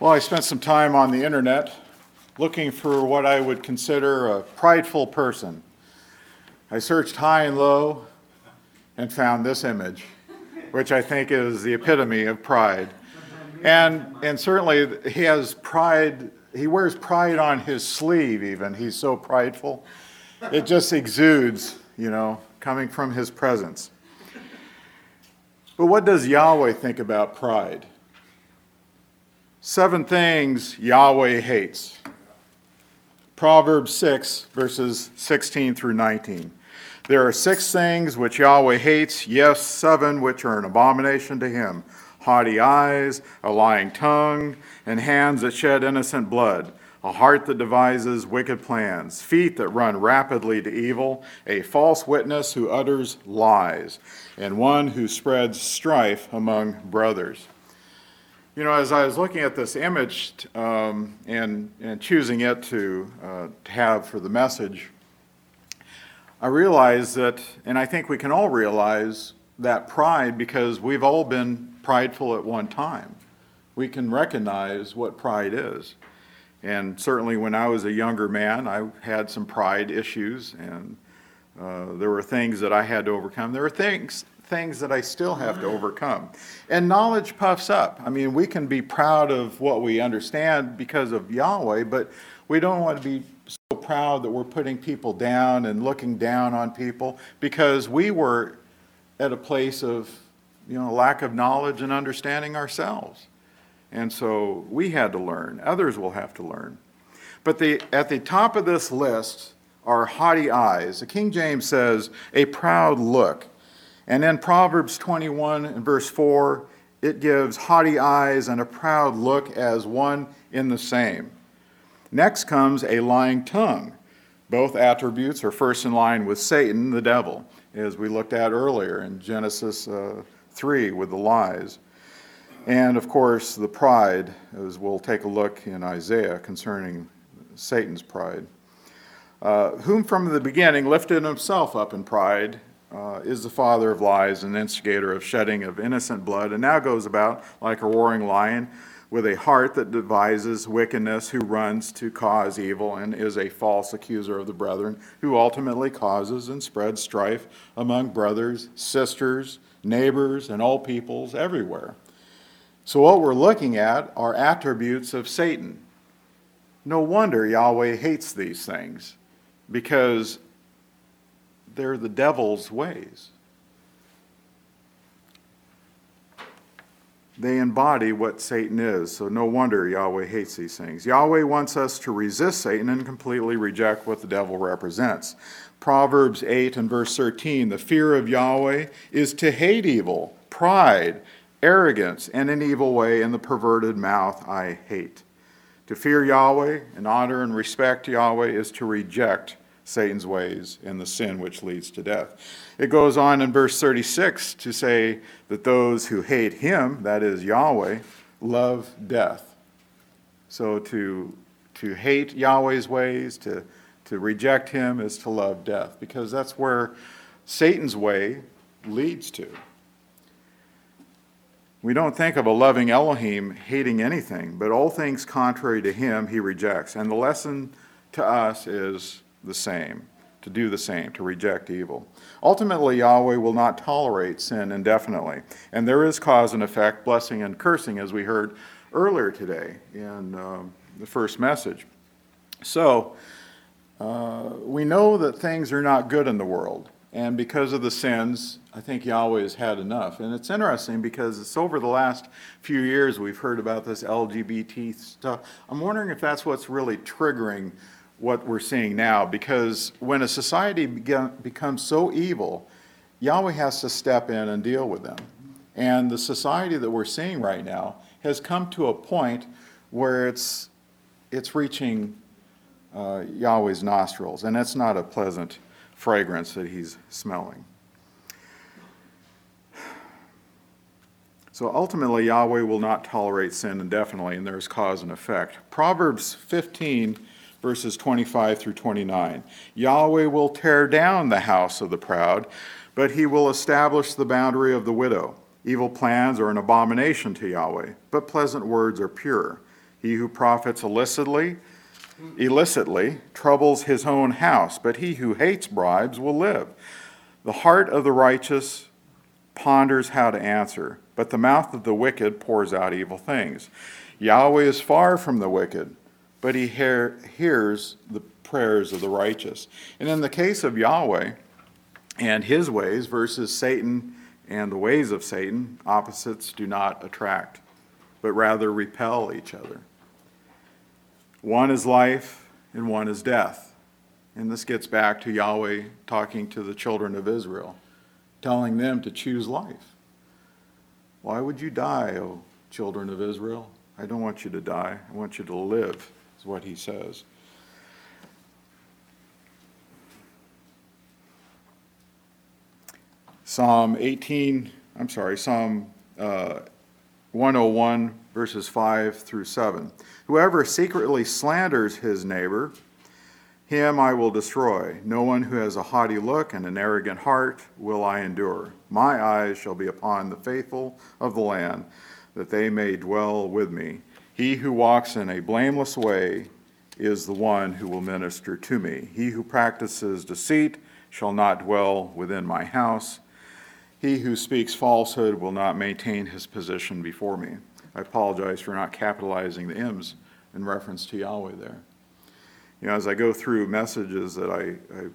Well, I spent some time on the internet looking for what I would consider a prideful person. I searched high and low and found this image, which I think is the epitome of pride. And certainly he has pride, he wears pride on his sleeve even. He's so prideful. It just exudes, coming from his presence. But what does Yahweh think about pride? 7 things Yahweh hates. Proverbs 6, verses 16 through 19. There are 6 things which Yahweh hates, yes, 7 which are an abomination to him. Haughty eyes, a lying tongue, and hands that shed innocent blood, a heart that devises wicked plans, feet that run rapidly to evil, a false witness who utters lies, and one who spreads strife among brothers. As I was looking at this image and choosing it to have for the message, I realized that, and I think we can all realize that pride, because we've all been prideful at one time. We can recognize what pride is. And certainly when I was a younger man, I had some pride issues, and there were things that I had to overcome. There are things that I still have to overcome. And knowledge puffs up. We can be proud of what we understand because of Yahweh, but we don't want to be so proud that we're putting people down and looking down on people, because we were at a place of lack of knowledge and understanding ourselves. And so we had to learn. Others will have to learn. But at the top of this list are haughty eyes. The King James says, a proud look. And in Proverbs 21 and verse 4, it gives haughty eyes and a proud look as one in the same. Next comes a lying tongue. Both attributes are first in line with Satan, the devil, as we looked at earlier in Genesis 3 with the lies. And of course, the pride, as we'll take a look in Isaiah concerning Satan's pride. Whom from the beginning lifted himself up in pride, is the father of lies and instigator of shedding of innocent blood, and now goes about like a roaring lion with a heart that devises wickedness, who runs to cause evil, and is a false accuser of the brethren, who ultimately causes and spreads strife among brothers, sisters, neighbors, and all peoples everywhere. So what we're looking at are attributes of Satan. No wonder Yahweh hates these things, because they're the devil's ways. They embody what Satan is, so no wonder Yahweh hates these things. Yahweh wants us to resist Satan and completely reject what the devil represents. Proverbs 8 and verse 13, the fear of Yahweh is to hate evil, pride, arrogance, and an evil way, and the perverted mouth I hate. To fear Yahweh and honor and respect Yahweh is to reject Satan's ways and the sin which leads to death. It goes on in verse 36 to say that those who hate him, that is Yahweh, love death. So to hate Yahweh's ways, to reject him, is to love death, because that's where Satan's way leads to. We don't think of a loving Elohim hating anything, but all things contrary to him he rejects. And the lesson to us is the same, to do the same, to reject evil. Ultimately, Yahweh will not tolerate sin indefinitely. And there is cause and effect, blessing and cursing, as we heard earlier today in the first message. So, we know that things are not good in the world. And because of the sins, I think Yahweh has had enough. And it's interesting because it's over the last few years we've heard about this LGBT stuff. I'm wondering if that's what's really triggering what we're seeing now, because when a society becomes so evil, Yahweh has to step in and deal with them. And the society that we're seeing right now has come to a point where it's reaching Yahweh's nostrils, and it's not a pleasant fragrance that he's smelling. So ultimately, Yahweh will not tolerate sin indefinitely, and there's cause and effect. Proverbs 15 verses 25 through 29. Yahweh will tear down the house of the proud, but he will establish the boundary of the widow. Evil plans are an abomination to Yahweh, but pleasant words are pure. He He who profits illicitly troubles his own house, but he who hates bribes will live. The heart of the righteous ponders how to answer, but the mouth of the wicked pours out evil things. Yahweh is far from the wicked, but he hears the prayers of the righteous. And in the case of Yahweh and his ways versus Satan and the ways of Satan, opposites do not attract, but rather repel each other. One is life and one is death. And this gets back to Yahweh talking to the children of Israel, telling them to choose life. Why would you die, O children of Israel? I don't want you to die. I want you to live, is what he says. Psalm 101, verses 5 through 7. Whoever secretly slanders his neighbor, him I will destroy. No one who has a haughty look and an arrogant heart will I endure. My eyes shall be upon the faithful of the land, that they may dwell with me. He who walks in a blameless way is the one who will minister to me. He who practices deceit shall not dwell within my house. He who speaks falsehood will not maintain his position before me. I apologize for not capitalizing the M's in reference to Yahweh there. As I go through messages that I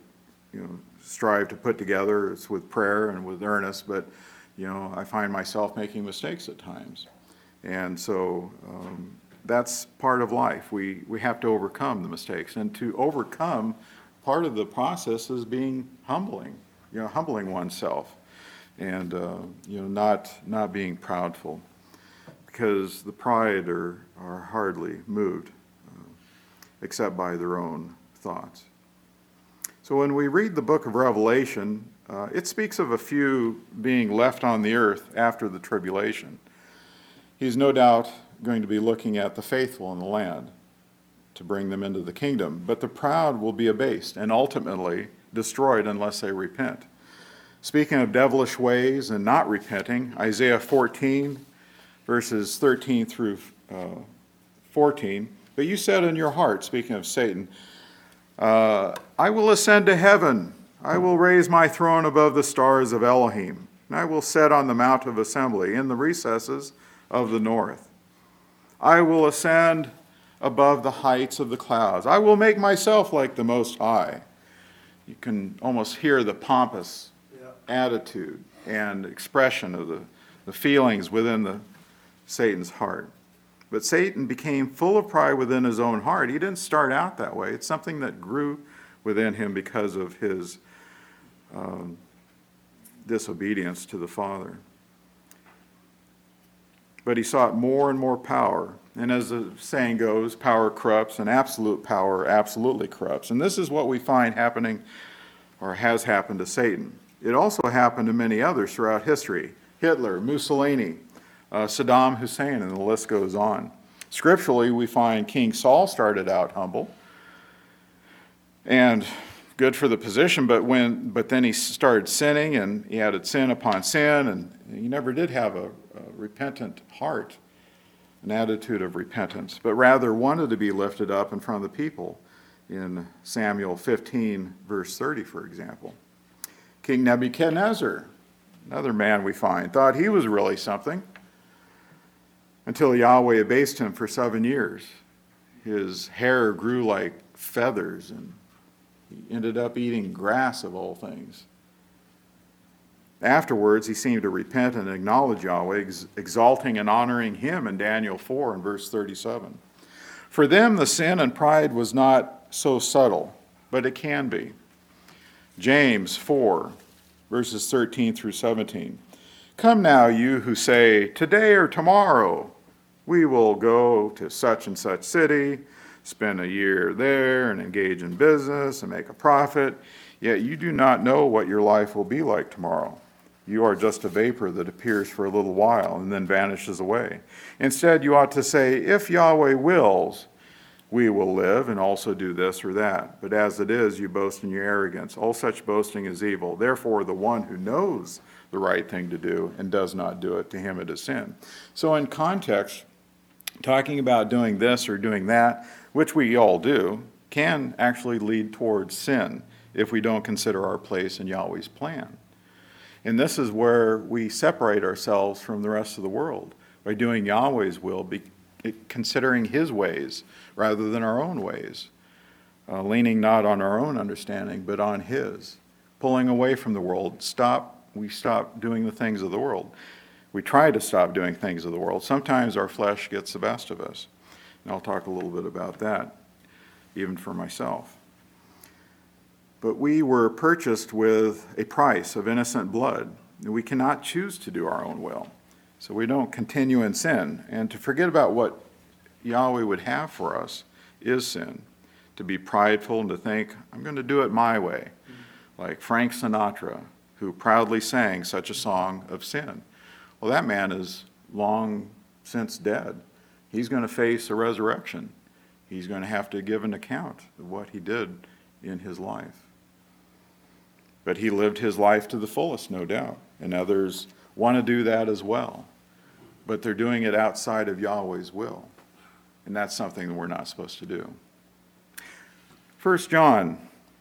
strive to put together, it's with prayer and with earnest, but I find myself making mistakes at times. And so that's part of life. We have to overcome the mistakes. And to overcome, part of the process is being humbling oneself. And not being proudful, because the pride are hardly moved except by their own thoughts. So when we read the book of Revelation, it speaks of a few being left on the earth after the tribulation. He's no doubt going to be looking at the faithful in the land to bring them into the kingdom, but the proud will be abased and ultimately destroyed unless they repent. Speaking of devilish ways and not repenting, Isaiah 14, verses 13 through 14, but you said in your heart, speaking of Satan, I will ascend to heaven. I will raise my throne above the stars of Elohim, and I will set on the mount of assembly in the recesses of the north. I will ascend above the heights of the clouds. I will make myself like the Most High. You can almost hear the pompous attitude and expression of the feelings within Satan's heart. But Satan became full of pride within his own heart. He didn't start out that way. It's something that grew within him because of his disobedience to the Father. But he sought more and more power. And as the saying goes, power corrupts, and absolute power absolutely corrupts. And this is what we find happening, or has happened to Satan. It also happened to many others throughout history. Hitler, Mussolini, Saddam Hussein, and the list goes on. Scripturally, we find King Saul started out humble and good for the position, but then he started sinning, and he added sin upon sin, and he never did have a repentant heart, an attitude of repentance, but rather wanted to be lifted up in front of the people in Samuel 15, verse 30, for example. King Nebuchadnezzar, another man we find, thought he was really something until Yahweh abased him for 7 years. His hair grew like feathers, and he ended up eating grass of all things. Afterwards, he seemed to repent and acknowledge Yahweh, exalting and honoring him in Daniel 4 and verse 37. For them, the sin and pride was not so subtle, but it can be. James 4, verses 13 through 17. Come now, you who say, today or tomorrow we will go to such and such city, spend a year there, and engage in business and make a profit, yet you do not know what your life will be like tomorrow. You are just a vapor that appears for a little while and then vanishes away. Instead, you ought to say, if Yahweh wills, we will live and also do this or that. But as it is, you boast in your arrogance. All such boasting is evil. Therefore, the one who knows the right thing to do and does not do it, to him it is sin. So in context, Talking about doing this or doing that, which we all do, can actually lead towards sin if we don't consider our place in Yahweh's plan. And this is where we separate ourselves from the rest of the world, by doing Yahweh's will, considering his ways rather than our own ways, leaning not on our own understanding but on his, pulling away from the world. We stop doing the things of the world. We try to stop doing things of the world. Sometimes our flesh gets the best of us. And I'll talk a little bit about that, even for myself. But we were purchased with a price of innocent blood. We cannot choose to do our own will. So we don't continue in sin. And to forget about what Yahweh would have for us is sin. To be prideful and to think, I'm going to do it my way. Like Frank Sinatra, who proudly sang such a song of sin. Well, that man is long since dead. He's going to face a resurrection. He's going to have to give an account of what he did in his life. But he lived his life to the fullest, no doubt. And others want to do that as well. But they're doing it outside of Yahweh's will. And that's something that we're not supposed to do. 1 John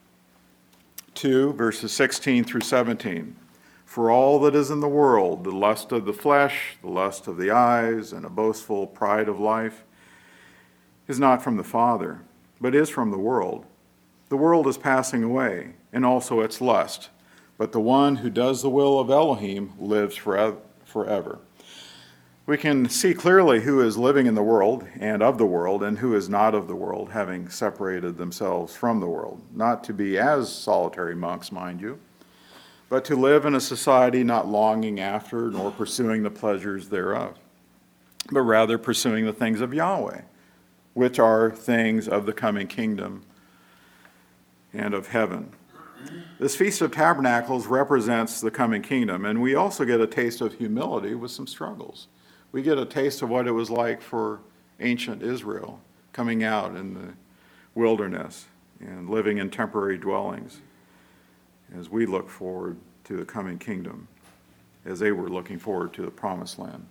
2, verses 16 through 17. For all that is in the world, the lust of the flesh, the lust of the eyes, and a boastful pride of life, is not from the Father, but is from the world. The world is passing away, and also its lust. But the one who does the will of Elohim lives forever. We can see clearly who is living in the world and of the world, and who is not of the world, having separated themselves from the world. Not to be as solitary monks, mind you, but to live in a society not longing after nor pursuing the pleasures thereof, but rather pursuing the things of Yahweh, which are things of the coming kingdom and of heaven. This Feast of Tabernacles represents the coming kingdom, and we also get a taste of humility with some struggles. We get a taste of what it was like for ancient Israel coming out in the wilderness and living in temporary dwellings as we look forward to the coming kingdom, as they were looking forward to the promised land.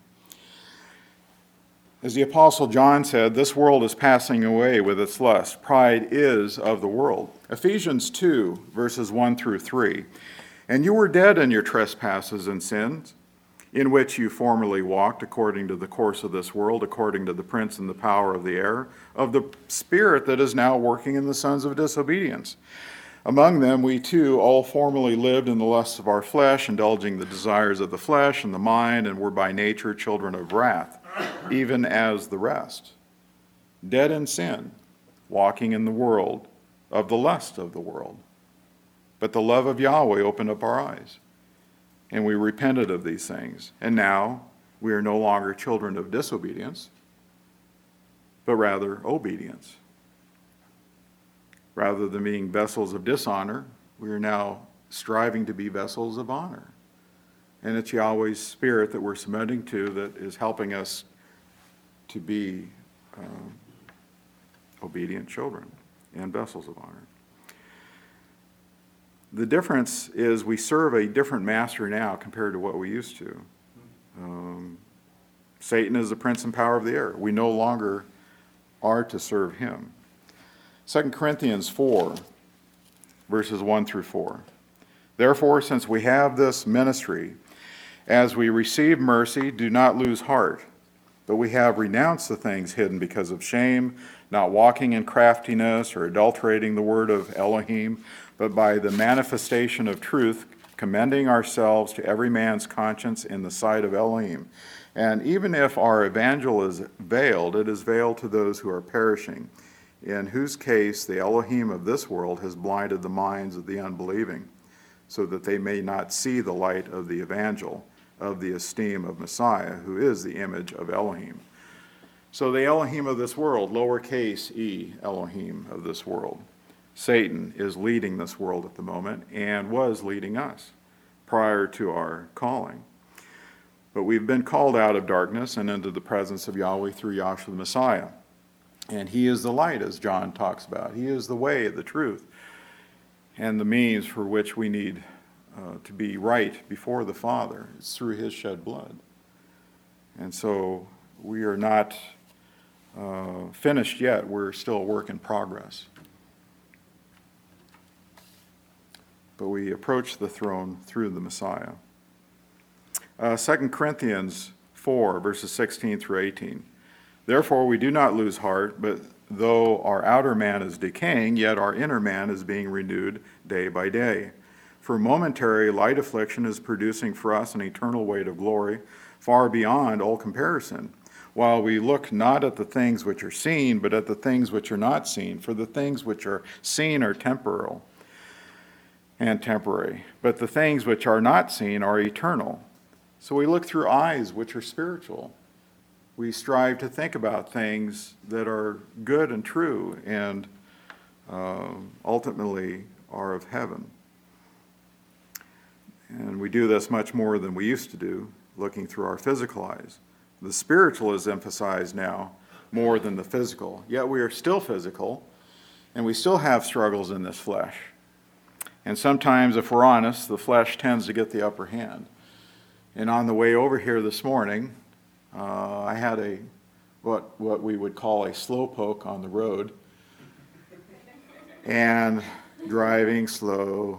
As the Apostle John said, this world is passing away with its lust. Pride is of the world. Ephesians 2, verses 1 through 3. And you were dead in your trespasses and sins, in which you formerly walked according to the course of this world, according to the prince and the power of the air, of the spirit that is now working in the sons of disobedience. Among them we too all formerly lived in the lusts of our flesh, indulging the desires of the flesh and the mind, and were by nature children of wrath, even as the rest. Dead in sin, walking in the world of the lust of the world. But the love of Yahweh opened up our eyes, and we repented of these things. And now we are no longer children of disobedience, but rather obedience. Rather than being vessels of dishonor, we are now striving to be vessels of honor. And it's Yahweh's Spirit that we're submitting to that is helping us to be obedient children and vessels of honor. The difference is we serve a different master now compared to what we used to. Satan is the prince and power of the air. We no longer are to serve him. 2 Corinthians 4, verses 1 through 4. Therefore, since we have this ministry, as we receive mercy, do not lose heart. But we have renounced the things hidden because of shame, not walking in craftiness or adulterating the word of Elohim, but by the manifestation of truth, commending ourselves to every man's conscience in the sight of Elohim. And even if our evangel is veiled, it is veiled to those who are perishing, in whose case the Elohim of this world has blinded the minds of the unbelieving, so that they may not see the light of the evangel of the esteem of Messiah, who is the image of Elohim. So the Elohim of this world, lowercase e, Elohim of this world. Satan is leading this world at the moment and was leading us prior to our calling. But we've been called out of darkness and into the presence of Yahweh through Yahshua the Messiah. And he is the light, as John talks about. He is the way, the truth, and the means for which we need to be right before the Father. It's through his shed blood. And so we are not finished yet. We're still a work in progress. But we approach the throne through the Messiah. 2 Corinthians 4, verses 16 through 18. Therefore we do not lose heart, but though our outer man is decaying, yet our inner man is being renewed day by day. For momentary light affliction is producing for us an eternal weight of glory, far beyond all comparison. While we look not at the things which are seen, but at the things which are not seen. For the things which are seen are temporal and temporary, but the things which are not seen are eternal. So we look through eyes which are spiritual. We strive to think about things that are good and true and ultimately are of heaven. And we do this much more than we used to do, looking through our physical eyes. The spiritual is emphasized now more than the physical. Yet we are still physical, and we still have struggles in this flesh. And sometimes, if we're honest, the flesh tends to get the upper hand. And on the way over here this morning, I had what we would call a slow poke on the road. And driving slow.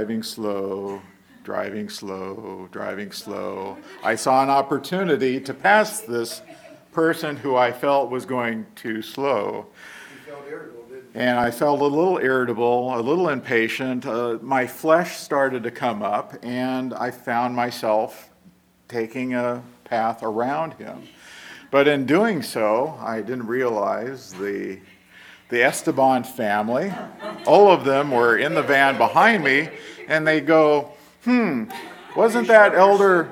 I saw an opportunity to pass this person who I felt was going too slow. You felt irritable, didn't you? And I felt a little irritable, a little impatient. My flesh started to come up, and I found myself taking a path around him. But in doing so, I didn't realize the Esteban family, all of them were in the van behind me, and they go, wasn't that Elder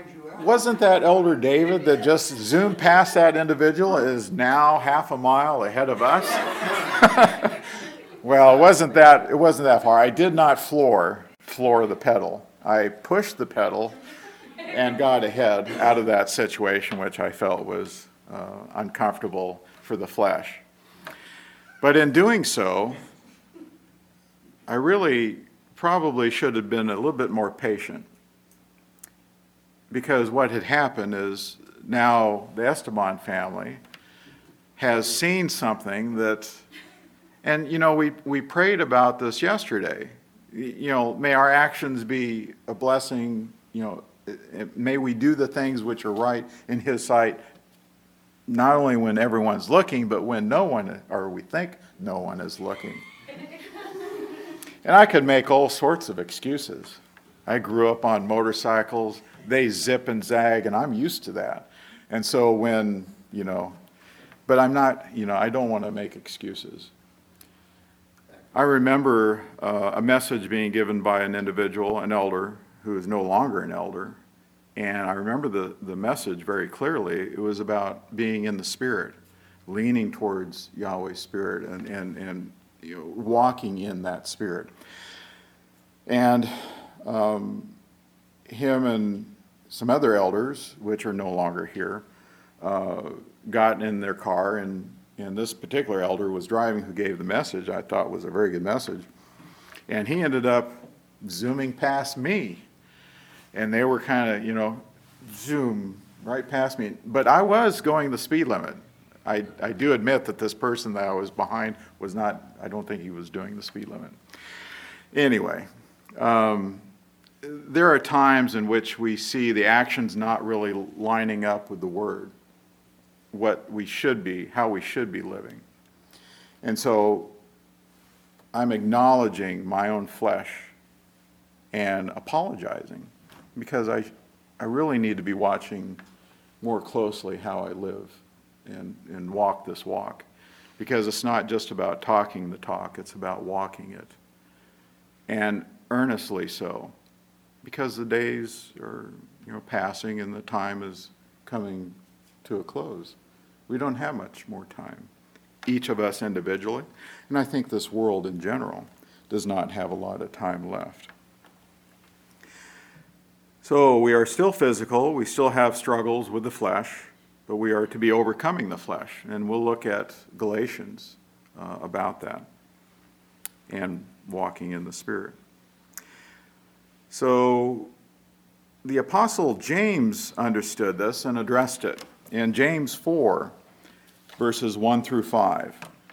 David that just zoomed past that individual is now half a mile ahead of us? Well, it wasn't that far. I did not floor the pedal. I pushed the pedal and got ahead out of that situation, which I felt was uncomfortable for the flesh. But in doing so, I really probably should have been a little bit more patient. Because what had happened is now the Esteban family has seen something that, and we prayed about this yesterday. May our actions be a blessing, may we do the things which are right in his sight, not only when everyone's looking, but when no one, or we think no one is looking. And I could make all sorts of excuses. I grew up on motorcycles. They zip and zag, and I'm used to that. And so but I'm not, I don't want to make excuses. I remember a message being given by an individual, an elder, who is no longer an elder. And I remember the message very clearly. It was about being in the Spirit, leaning towards Yahweh's Spirit and walking in that Spirit. And him and some other elders, which are no longer here, got in their car, and this particular elder was driving who gave the message. I thought was a very good message. And he ended up zooming past me. And they were kind of, zoom right past me. But I was going the speed limit. I do admit that this person that I was behind was not, I don't think he was doing the speed limit. Anyway, there are times in which we see the actions not really lining up with the word, what we should be, how we should be living. And so I'm acknowledging my own flesh and apologizing, because I really need to be watching more closely how I live and walk this walk. Because it's not just about talking the talk, it's about walking it. And earnestly so. Because the days are passing and the time is coming to a close. We don't have much more time. Each of us individually, and I think this world in general, does not have a lot of time left. So we are still physical, we still have struggles with the flesh, but we are to be overcoming the flesh. And we'll look at Galatians about that and walking in the Spirit. So the Apostle James understood this and addressed it. In James 4, verses 1 through 5.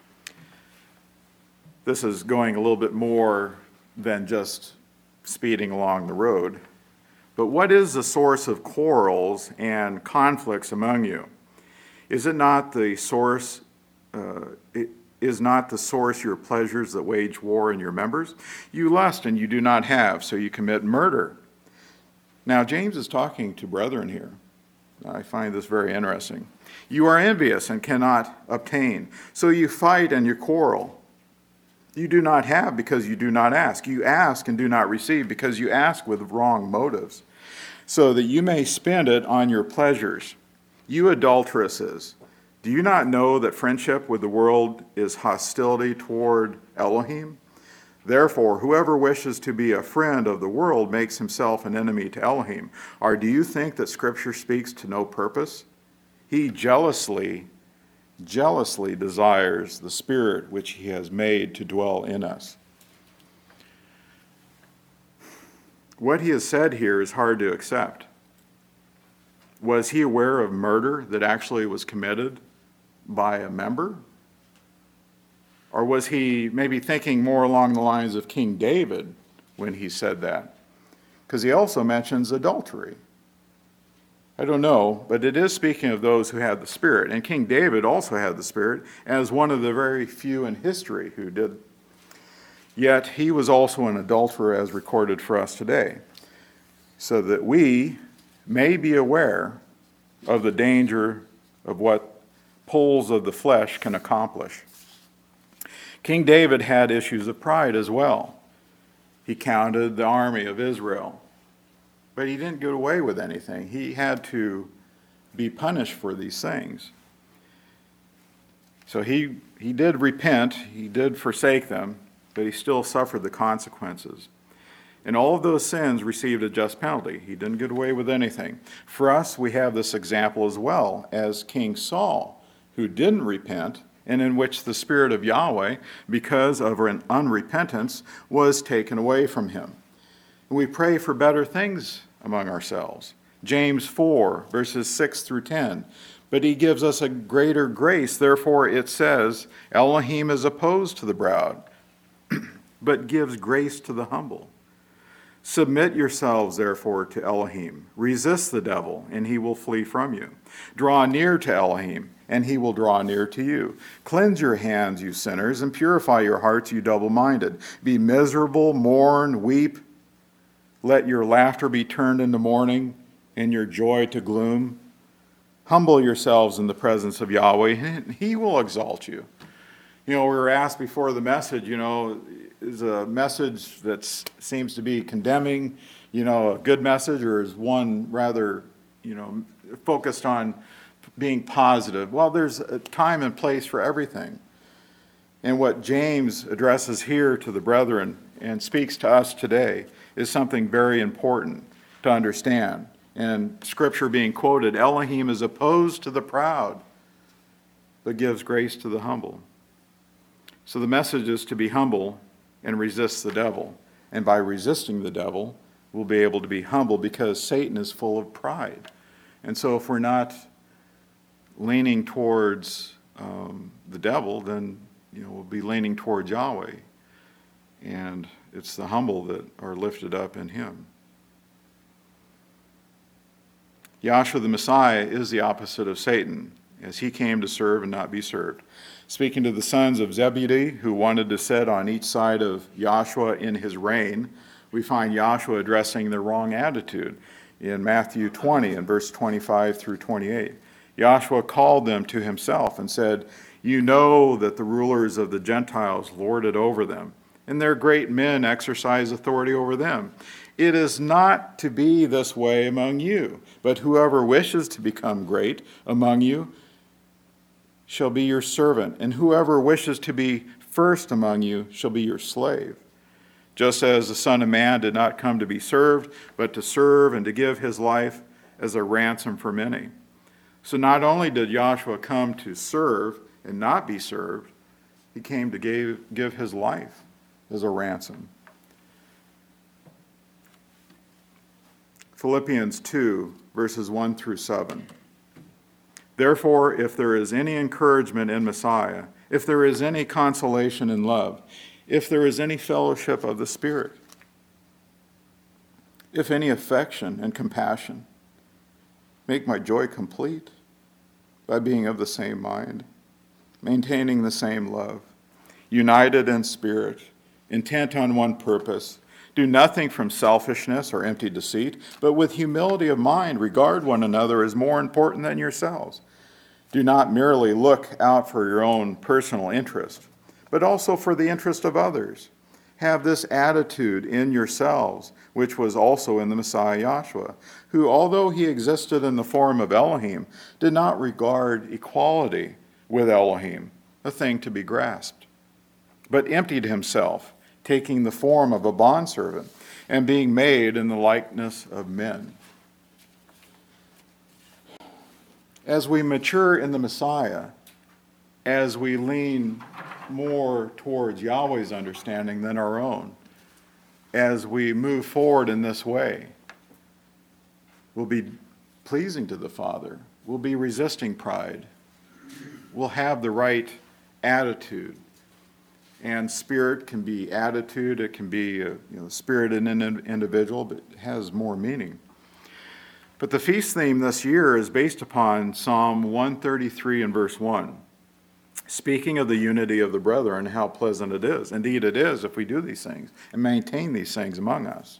This is going a little bit more than just speeding along the road. But what is the source of quarrels and conflicts among you? Is it not the source? Is not the source your pleasures that wage war in your members? You lust and you do not have, so you commit murder. Now, James is talking to brethren here. I find this very interesting. You are envious and cannot obtain, so you fight and you quarrel. You do not have because you do not ask. You ask and do not receive because you ask with wrong motives, so that you may spend it on your pleasures. You adulteresses, do you not know that friendship with the world is hostility toward Elohim? Therefore, whoever wishes to be a friend of the world makes himself an enemy to Elohim. Or do you think that Scripture speaks to no purpose? He jealously desires the Spirit which he has made to dwell in us. What he has said here is hard to accept. Was he aware of murder that actually was committed by a member? Or was he maybe thinking more along the lines of King David when he said that? Because he also mentions adultery. I don't know, but it is speaking of those who had the Spirit. And King David also had the Spirit as one of the very few in history who did. Yet he was also an adulterer as recorded for us today, so that we may be aware of the danger of what pulls of the flesh can accomplish. King David had issues of pride as well. He counted the army of Israel, but he didn't get away with anything. He had to be punished for these things. So he did repent, he did forsake them, but he still suffered the consequences. And all of those sins received a just penalty. He didn't get away with anything. For us, we have this example as well as King Saul, who didn't repent, and in which the Spirit of Yahweh, because of an unrepentance, was taken away from him. And we pray for better things among ourselves. James 4, verses 6 through 10. But he gives us a greater grace. Therefore it says, Elohim is opposed to the proud, but gives grace to the humble. Submit yourselves, therefore, to Elohim. Resist the devil, and he will flee from you. Draw near to Elohim, and he will draw near to you. Cleanse your hands, you sinners, and purify your hearts, you double-minded. Be miserable, mourn, weep. Let your laughter be turned into mourning, and your joy to gloom. Humble yourselves in the presence of Yahweh, and he will exalt you. We were asked before the message, is a message that seems to be condemning, a good message, or is one rather, focused on being positive? Well, there's a time and place for everything. And what James addresses here to the brethren and speaks to us today is something very important to understand. And Scripture being quoted, Elohim is opposed to the proud, but gives grace to the humble. So the message is to be humble and resist the devil. And by resisting the devil, we'll be able to be humble because Satan is full of pride. And so if we're not leaning towards the devil, then we'll be leaning towards Yahweh. And it's the humble that are lifted up in him. Yahshua the Messiah is the opposite of Satan, as he came to serve and not be served. Speaking to the sons of Zebedee, who wanted to sit on each side of Yahshua in his reign, we find Yahshua addressing the wrong attitude in Matthew 20 and verse 25 through 28. Yahshua called them to himself and said, You know that the rulers of the Gentiles lord it over them, and their great men exercise authority over them. It is not to be this way among you, but whoever wishes to become great among you shall be your servant, and whoever wishes to be first among you shall be your slave. Just as the Son of Man did not come to be served, but to serve and to give his life as a ransom for many. So not only did Yahshua come to serve and not be served, he came to give his life as a ransom. Philippians 2, verses 1 through 7. Therefore, if there is any encouragement in Messiah, if there is any consolation in love, if there is any fellowship of the Spirit, if any affection and compassion, make my joy complete by being of the same mind, maintaining the same love, united in spirit, intent on one purpose. Do nothing from selfishness or empty deceit, but with humility of mind regard one another as more important than yourselves. Do not merely look out for your own personal interest, but also for the interest of others. Have this attitude in yourselves, which was also in the Messiah Yahshua, who, although he existed in the form of Elohim, did not regard equality with Elohim a thing to be grasped, but emptied himself, taking the form of a bondservant and being made in the likeness of men. As we mature in the Messiah, as we lean more towards Yahweh's understanding than our own, as we move forward in this way, we'll be pleasing to the Father. We'll be resisting pride. We'll have the right attitude. And spirit can be attitude. It can be spirit in an individual, but it has more meaning. But the feast theme this year is based upon Psalm 133 and verse 1. Speaking of the unity of the brethren, how pleasant it is. Indeed, it is if we do these things and maintain these things among us.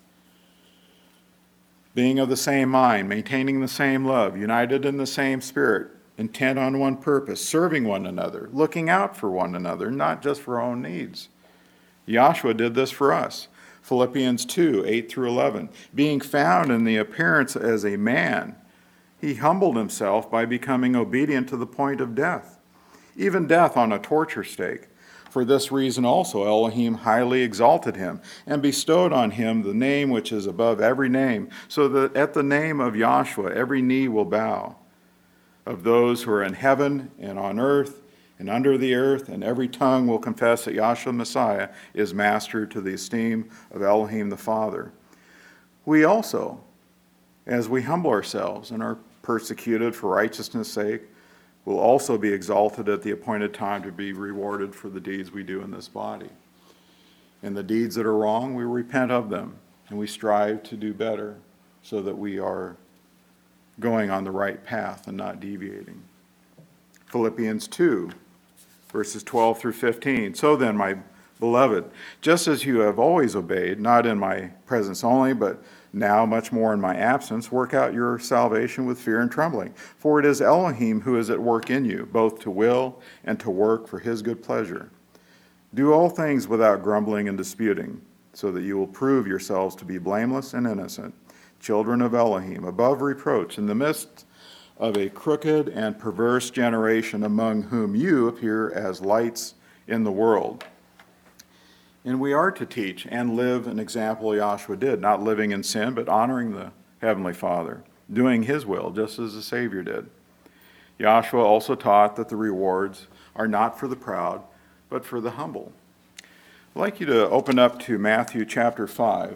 Being of the same mind, maintaining the same love, united in the same spirit, intent on one purpose, serving one another, looking out for one another, not just for our own needs. Yahshua did this for us. Philippians 2, 8 through 11. Being found in the appearance as a man, he humbled himself by becoming obedient to the point of death, even death on a torture stake. For this reason also Elohim highly exalted him and bestowed on him the name which is above every name, so that at the name of Yahshua every knee will bow, of those who are in heaven and on earth and under the earth, and every tongue will confess that Yahshua Messiah is master to the esteem of Elohim the Father. We also, as we humble ourselves and are persecuted for righteousness' sake, will also be exalted at the appointed time to be rewarded for the deeds we do in this body. And the deeds that are wrong, we repent of them, and we strive to do better so that we are going on the right path and not deviating. Philippians 2, verses 12 through 15. So then, my beloved, just as you have always obeyed, not in my presence only, but now much more in my absence, work out your salvation with fear and trembling. For it is Elohim who is at work in you, both to will and to work for his good pleasure. Do all things without grumbling and disputing, so that you will prove yourselves to be blameless and innocent, children of Elohim, above reproach, in the midst of a crooked and perverse generation, among whom you appear as lights in the world. And we are to teach and live an example Yahshua did, not living in sin, but honoring the Heavenly Father, doing his will, just as the Savior did. Yahshua also taught that the rewards are not for the proud, but for the humble. I'd like you to open up to Matthew chapter 5.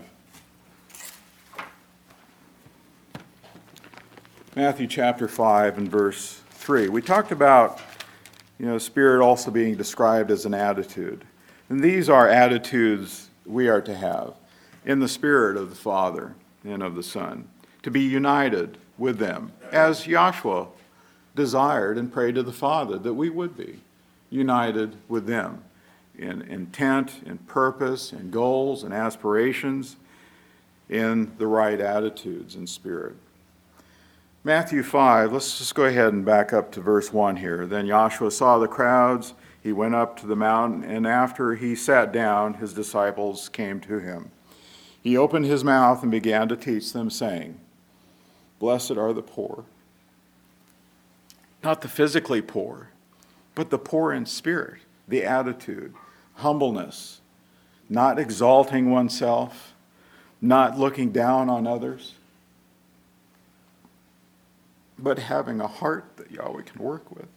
Matthew chapter 5 and verse 3. We talked about, spirit also being described as an attitude. And these are attitudes we are to have in the spirit of the Father and of the Son, to be united with them, as Yahshua desired and prayed to the Father that we would be united with them in intent, in purpose, in goals, and aspirations, in the right attitudes and spirit. Matthew 5, let's just go ahead and back up to verse 1 here. Then Yahshua saw the crowds. He went up to the mountain, and after he sat down, his disciples came to him. He opened his mouth and began to teach them, saying, Blessed are the poor. Not the physically poor, but the poor in spirit, the attitude, humbleness, not exalting oneself, not looking down on others, but having a heart that Yahweh can work with.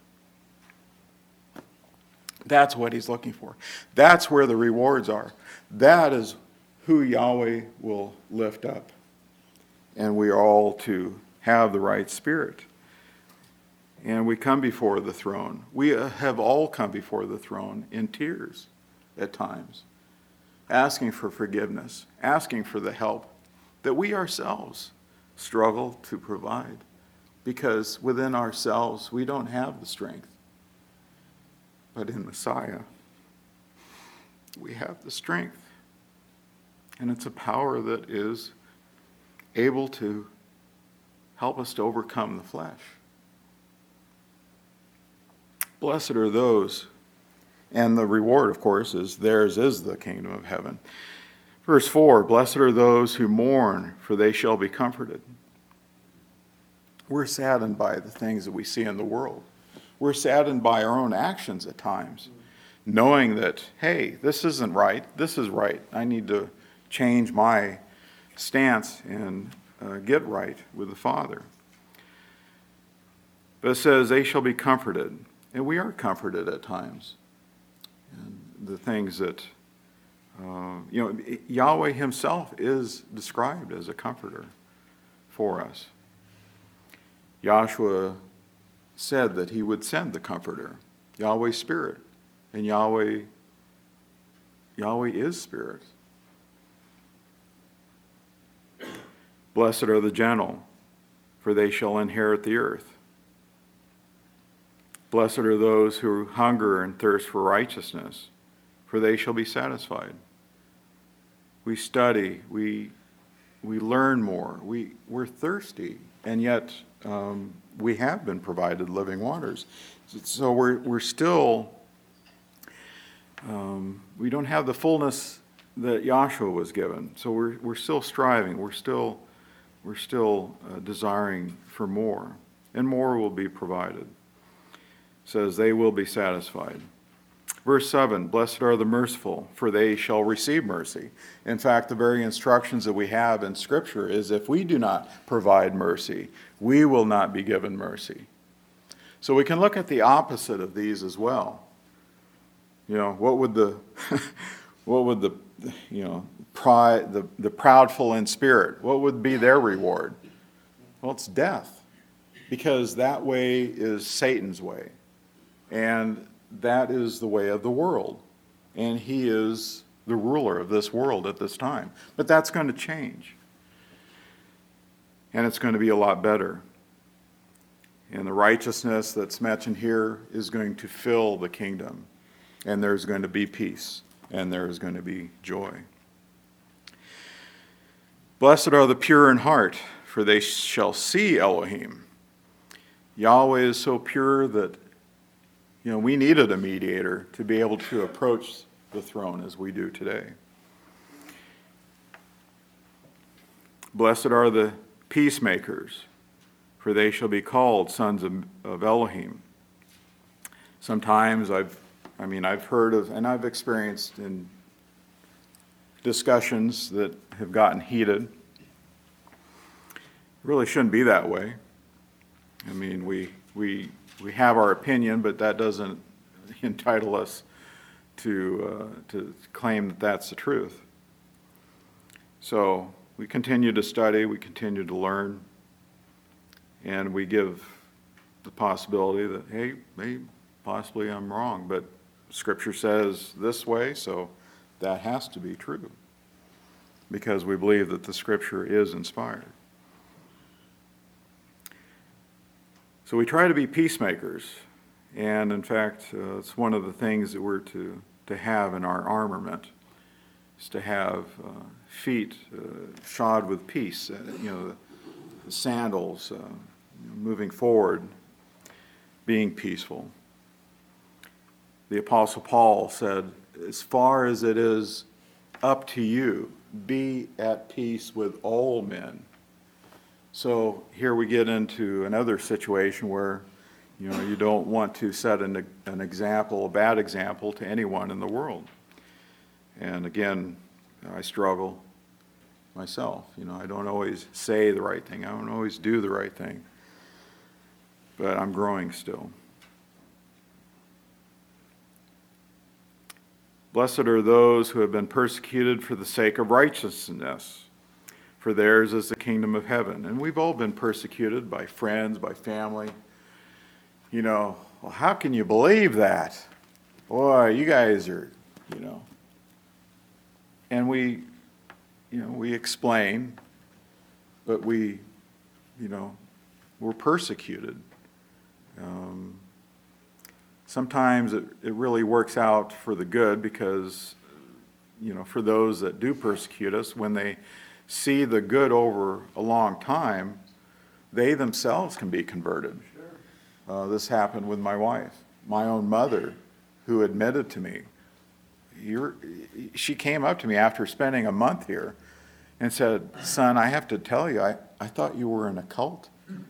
That's what he's looking for. That's where the rewards are. That is who Yahweh will lift up. And we are all to have the right spirit. And we come before the throne. We have all come before the throne in tears at times, asking for forgiveness, asking for the help that we ourselves struggle to provide, because within ourselves we don't have the strength. But in Messiah, we have the strength. And it's a power that is able to help us to overcome the flesh. Blessed are those, and the reward, of course, is theirs is the kingdom of heaven. Verse 4, blessed are those who mourn, for they shall be comforted. We're saddened by the things that we see in the world. We're saddened by our own actions at times, knowing that, hey, this isn't right, this is right. I need to change my stance and get right with the Father. But it says, they shall be comforted. And we are comforted at times. And the things that, Yahweh himself is described as a comforter for us. Joshua said that he would send the comforter, Yahweh's Spirit. And Yahweh is Spirit. Blessed are the gentle, for they shall inherit the earth. Blessed are those who hunger and thirst for righteousness, for they shall be satisfied. We study, we learn more, we're thirsty, and yet we have been provided living waters. So we're still, we don't have the fullness that Joshua was given. So we're still striving, we're still desiring for more, and more will be provided. Says they will be satisfied. Verse 7, blessed are the merciful, for they shall receive mercy. In fact, the very instructions that we have in Scripture is if we do not provide mercy, we will not be given mercy. So we can look at the opposite of these as well. What would the pride, the proudful in spirit, what would be their reward? Well, it's death, because that way is Satan's way. And that is the way of the world. And he is the ruler of this world at this time. But that's going to change. And it's going to be a lot better. And the righteousness that's mentioned here is going to fill the kingdom. And there's going to be peace. And there is going to be joy. Blessed are the pure in heart, for they shall see Elohim. Yahweh is so pure that we needed a mediator to be able to approach the throne as we do today. Blessed are the peacemakers, for they shall be called sons of Elohim. Sometimes I've heard of, and I've experienced in discussions that have gotten heated. It really shouldn't be that way. We have our opinion, but that doesn't entitle us to claim that that's the truth. So we continue to study, we continue to learn, and we give the possibility that, hey, maybe possibly I'm wrong, but Scripture says this way, so that has to be true, because we believe that the Scripture is inspired. So we try to be peacemakers, and in fact, it's one of the things that we're to have in our armament, is to have feet shod with peace, the sandals, moving forward, being peaceful. The Apostle Paul said, as far as it is up to you, be at peace with all men. So here we get into another situation where, you don't want to set an example, a bad example to anyone in the world. And again, I struggle myself. I don't always say the right thing. I don't always do the right thing. But I'm growing still. Blessed are those who have been persecuted for the sake of righteousness, for theirs is the kingdom of heaven. And we've all been persecuted by friends, by family. well, how can you believe that? Boy, you guys are, And we explain, but we're persecuted. Sometimes it really works out for the good because, for those that do persecute us, when they see the good over a long time, they themselves can be converted. This happened with my wife, my own mother, who admitted to me. She came up to me after spending a month here and said, "Son, I have to tell you, I thought you were in a cult.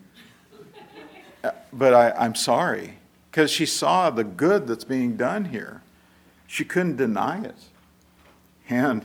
But I'm sorry," because she saw the good that's being done here. She couldn't deny it. And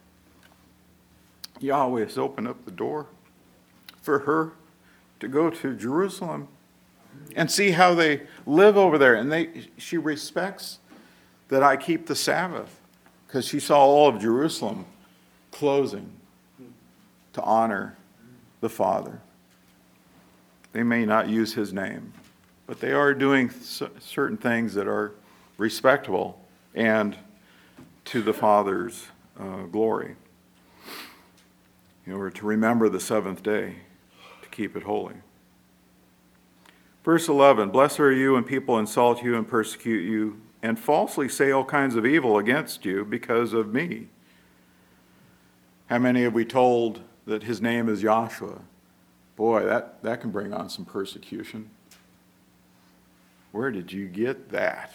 Yahweh has opened up the door for her to go to Jerusalem and see how they live over there. And she respects that I keep the Sabbath because she saw all of Jerusalem closing to honor the Father. They may not use his name, but they are doing certain things that are respectable and to the Father's glory. We're to remember the seventh day to keep it holy. Verse 11, "Blessed are you when people insult you and persecute you and falsely say all kinds of evil against you because of me." How many have we told that his name is Joshua? Boy, that can bring on some persecution. Where did you get that?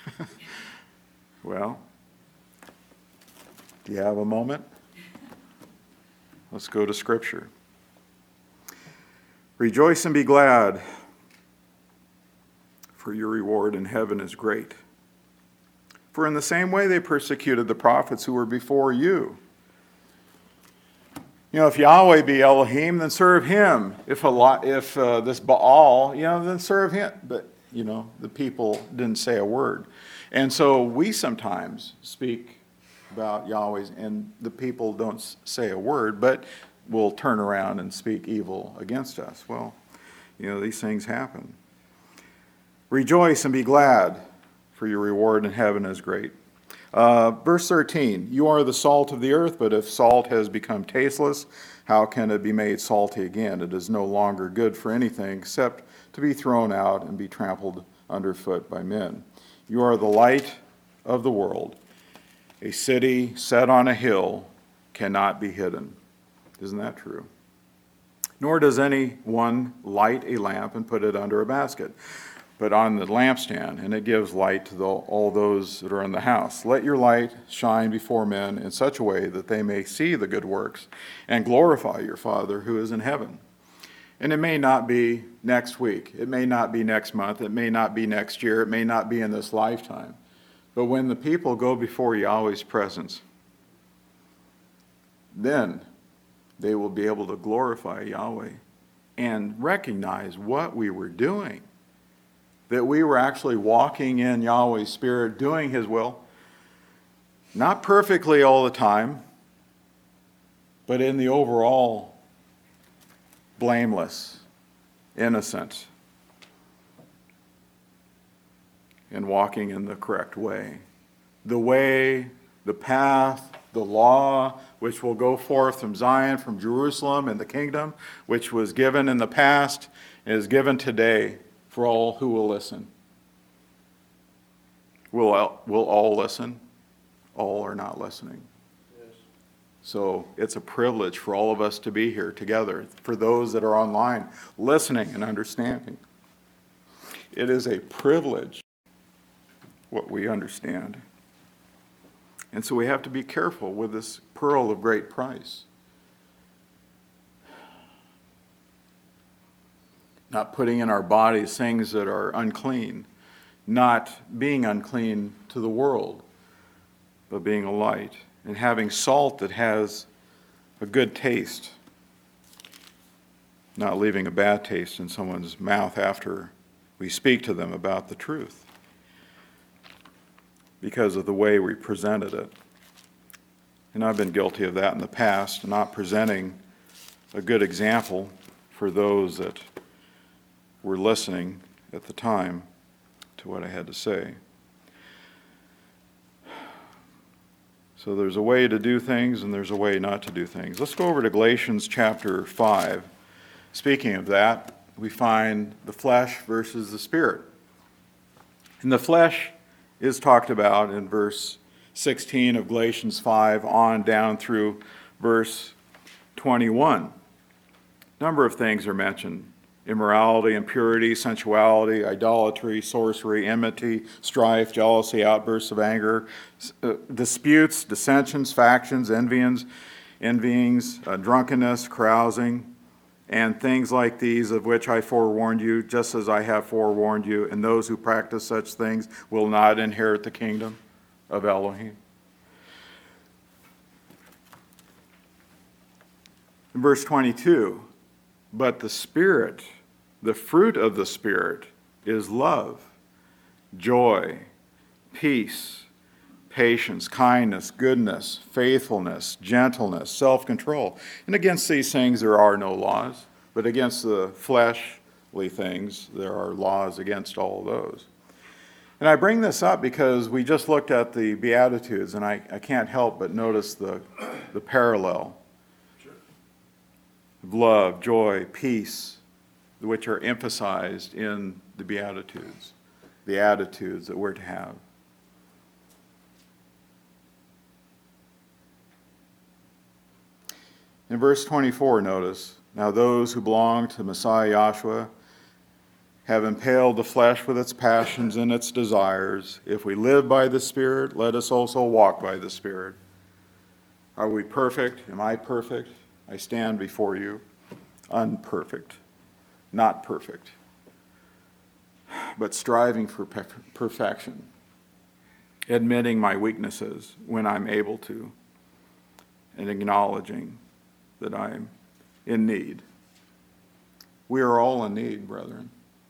Well, do you have a moment? Let's go to Scripture. "Rejoice and be glad, for your reward in heaven is great. For in the same way they persecuted the prophets who were before you." If Yahweh be Elohim, then serve him. If this Baal, then serve him. But, the people didn't say a word. And so we sometimes speak about Yahweh's, and the people don't say a word, but will turn around and speak evil against us. Well, these things happen. "Rejoice and be glad, for your reward in heaven is great." Verse 13, "You are the salt of the earth, but if salt has become tasteless, how can it be made salty again? It is no longer good for anything except to be thrown out and be trampled underfoot by men. You are the light of the world. A city set on a hill cannot be hidden." Isn't that true? "Nor does anyone light a lamp and put it under a basket, but on the lampstand, and it gives light to all those that are in the house. Let your light shine before men in such a way that they may see the good works and glorify your Father who is in heaven." And it may not be next week. It may not be next month. It may not be next year. It may not be in this lifetime. But when the people go before Yahweh's presence, then they will be able to glorify Yahweh and recognize what we were doing. That we were actually walking in Yahweh's Spirit, doing his will. Not perfectly all the time, but in the overall blameless, innocent, and walking in the correct way. The way, the path, the law, which will go forth from Zion, from Jerusalem and the kingdom, which was given in the past, is given today for all who will listen. Will all listen? All are not listening. Yes. So it's a privilege for all of us to be here together, for those that are online, listening and understanding. It is a privilege what we understand. And so we have to be careful with this pearl of great price. Not putting in our bodies things that are unclean, not being unclean to the world, but being a light, and having salt that has a good taste, not leaving a bad taste in someone's mouth after we speak to them about the truth because of the way we presented it. And I've been guilty of that in the past, not presenting a good example for those that were listening at the time. to what I had to say. So there's a way to do things and there's a way not to do things. Let's go over to Galatians chapter 5. Speaking of that, we find the flesh versus the spirit. And the flesh is talked about in verse 16 of Galatians 5 on down through verse 21. A number of things are mentioned: immorality, impurity, sensuality, idolatry, sorcery, enmity, strife, jealousy, outbursts of anger, disputes, dissensions, factions, envyings, drunkenness, carousing, and things like these, of which I forewarned you, just as I have forewarned you, and those who practice such things will not inherit the kingdom of Elohim. In verse 22, but the Spirit, the fruit of the Spirit, is love, joy, peace, patience, kindness, goodness, faithfulness, gentleness, self-control. And against these things there are no laws, but against the fleshly things there are laws against all those. And I bring this up because we just looked at the Beatitudes, and I can't help but notice the parallel. Love, joy, peace, which are emphasized in the Beatitudes, the attitudes that we're to have. In verse 24, notice, now those who belong to Messiah Yahshua have impaled the flesh with its passions and its desires. If we live by the Spirit, let us also walk by the Spirit. Are we perfect? Am I perfect? I stand before you unperfect, not perfect, but striving for perfection, admitting my weaknesses when I'm able to, and acknowledging that I'm in need. We are all in need, brethren.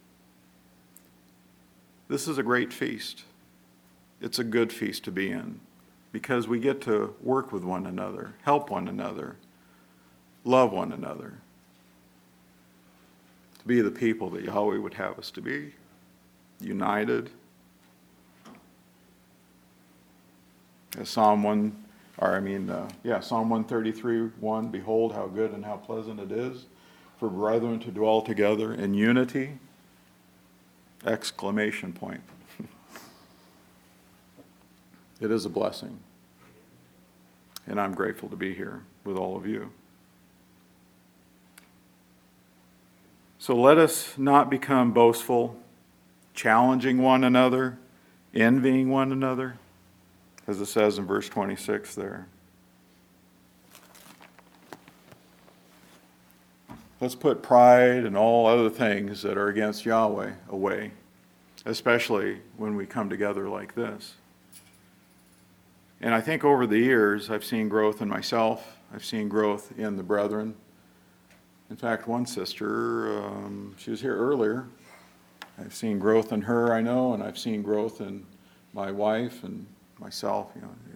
This is a great feast. It's a good feast to be in because we get to work with one another, help one another, love one another, to be the people that Yahweh would have us to be, united. As Psalm 133:1, behold how good and how pleasant it is for brethren to dwell together in unity. Exclamation point. It is a blessing. And I'm grateful to be here with all of you. So let us not become boastful, challenging one another, envying one another, as it says in verse 26 there. Let's put pride and all other things that are against Yahweh away, especially when we come together like this. And I think over the years, I've seen growth in myself. I've seen growth in the brethren. In fact, one sister, she was here earlier. I've seen growth in her, I know, and I've seen growth in my wife and myself.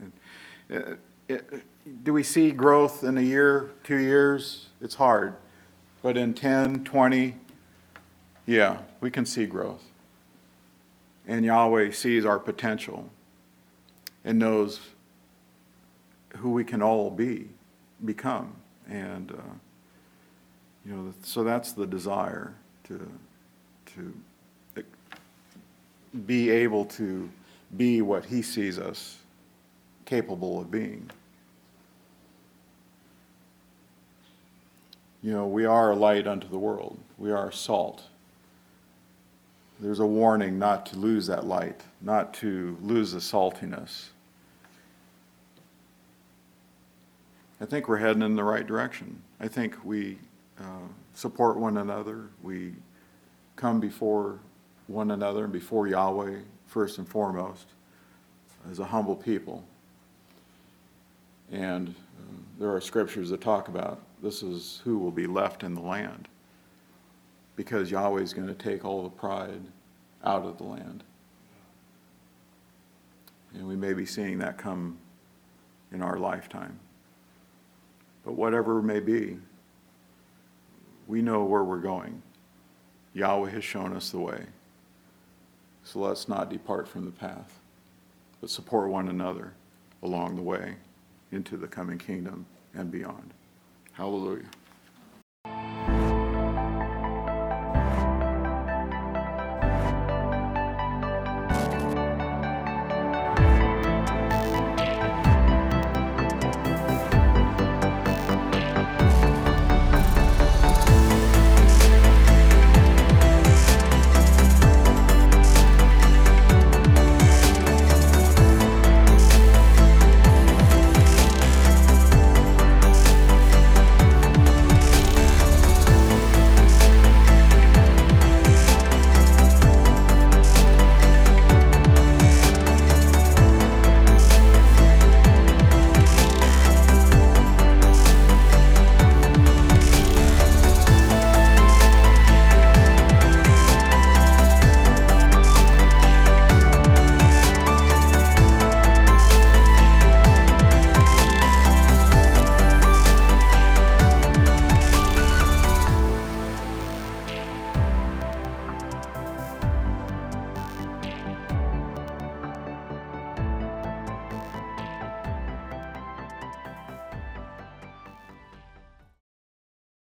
Do we see growth in a year, 2 years? It's hard. But in 10, 20, yeah, we can see growth. And Yahweh sees our potential and knows who we can all become. And, so that's the desire, to be able to be what he sees us capable of being. We are a light unto the world. We are salt. There's a warning not to lose that light, not to lose the saltiness. I think we're heading in the right direction. I think we support one another. We come before one another and before Yahweh first and foremost as a humble people. And there are scriptures that talk about this is who will be left in the land, because Yahweh is going to take all the pride out of the land. And we may be seeing that come in our lifetime. But whatever it may be, we know where we're going. Yahweh has shown us the way. So let's not depart from the path, but support one another along the way into the coming kingdom and beyond. Hallelujah.